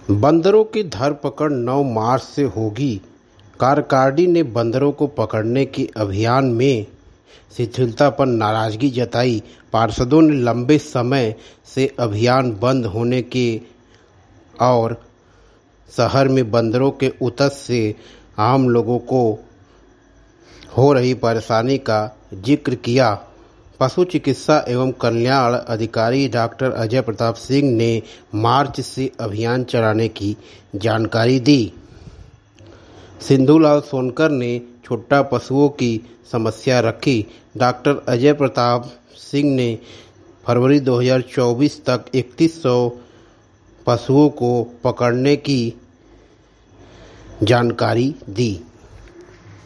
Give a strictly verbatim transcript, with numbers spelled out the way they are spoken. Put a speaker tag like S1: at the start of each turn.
S1: बंदरों की धरपकड़ नौ मार्च से होगी। कार्यकारिणी ने बंदरों को पकड़ने के अभियान में शिथिलता पर नाराजगी जताई। पार्षदों ने लंबे समय से अभियान बंद होने के और शहर में बंदरों के उतस से आम लोगों को हो रही परेशानी का जिक्र किया। पशु चिकित्सा एवं कल्याण अधिकारी डॉक्टर अजय प्रताप सिंह ने मार्च से अभियान चलाने की जानकारी दी। सिंधुलाल सोनकर ने छोटा पशुओं की समस्या रखी। डॉक्टर अजय प्रताप सिंह ने फरवरी दो हज़ार चौबीस तक इकतीस सौ पशुओं को पकड़ने की जानकारी दी।